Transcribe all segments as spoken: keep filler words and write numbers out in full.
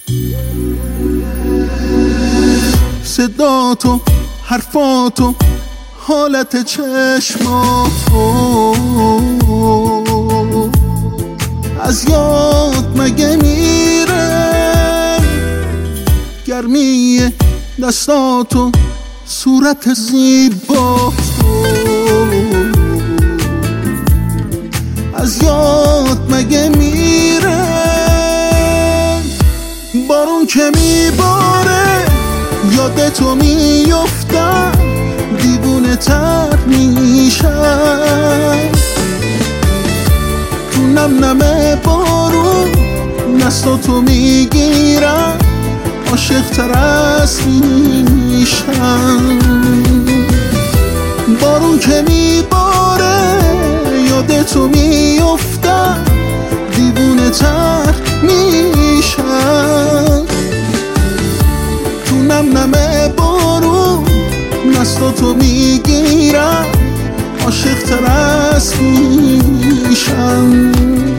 صداتو، حرفاتو، حالت چشماتو از یاد مگه میره؟ گرمی دستاتو، صورت زیباتو از یاد مگه میره؟ بارون که میباره یادتو میفتم، دیوونه تر میشم تو نم نم بارون، دستاتو میگیرم، عاشق تر از میشم. بارون که میباره یادتو میفتم، دیوونه تر میشم تو نم نم بارون، دستاتو میگیرم، عاشق تر از میشم.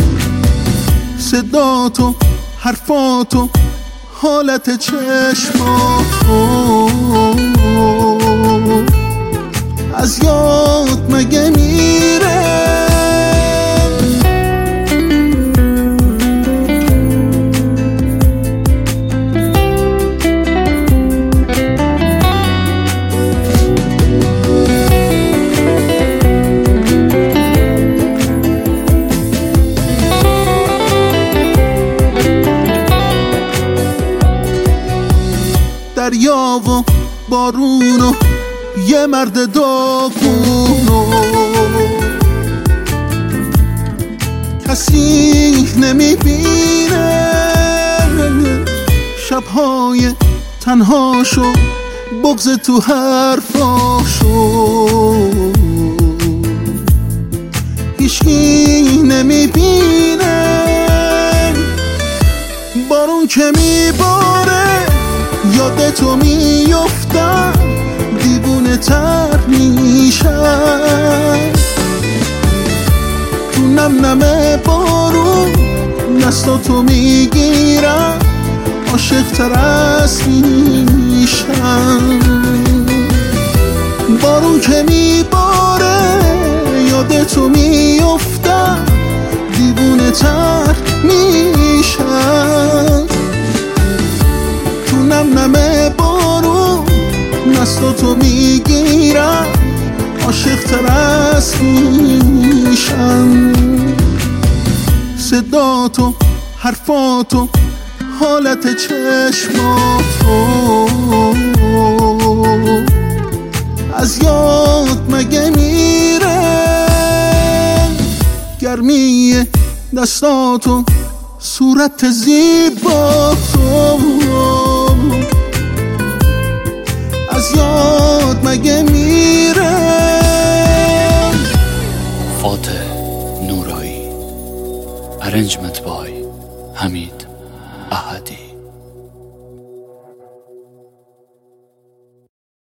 صداتو، حرفاتو، حالت چشماتو از یاد مگه میره؟ دریا و بارون و یه مرد داغون و کسی نمیبینه، شبهای تنهاشو، بغض تو حرفاشو هیچکی نمیبینه. بارون که میباره یادتو میفتم، دیوونه تر میشم تو نم نم بارون، دستاتو میگیرم، عاشق تر از میشم. بارون که میباره یادتو میفتم، دیوونه تر میشم تو نم نم بارون، دستاتو میگیرم، عاشق تر از میشم. صداتو، حرفاتو، حالت چشماتو از یاد مگه میره؟ گرمی دستاتو، صورت زیباتو از یاد مگه میره؟ فاتح نورایی، ارنجمنت بای حمید احدی.